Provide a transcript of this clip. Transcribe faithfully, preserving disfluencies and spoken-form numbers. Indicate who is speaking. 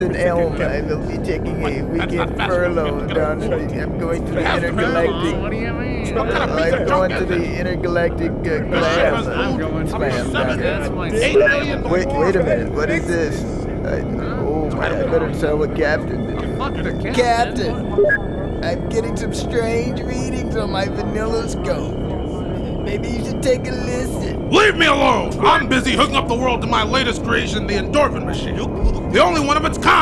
Speaker 1: In Elm, I will be taking a weekend furlough down to the, I'm going to the intergalactic.
Speaker 2: What do you mean?
Speaker 3: What kind of piece
Speaker 1: I'm
Speaker 3: of
Speaker 1: going
Speaker 3: junk
Speaker 1: to
Speaker 3: is
Speaker 1: the
Speaker 3: this?
Speaker 1: intergalactic uh, glam.
Speaker 2: I'm going to
Speaker 1: Slam down
Speaker 2: That's
Speaker 1: there.
Speaker 2: my
Speaker 3: Eight million
Speaker 1: Wait,
Speaker 3: before.
Speaker 1: wait a minute. What is this? I, oh my! I better tell the captain.
Speaker 2: Fuck the captain.
Speaker 1: Captain, I'm getting some strange readings on my vanilla scope. Maybe you should take a listen.
Speaker 3: Leave me alone! I'm busy hooking up the world to my latest creation, the endorphin machine. The only one of its kind!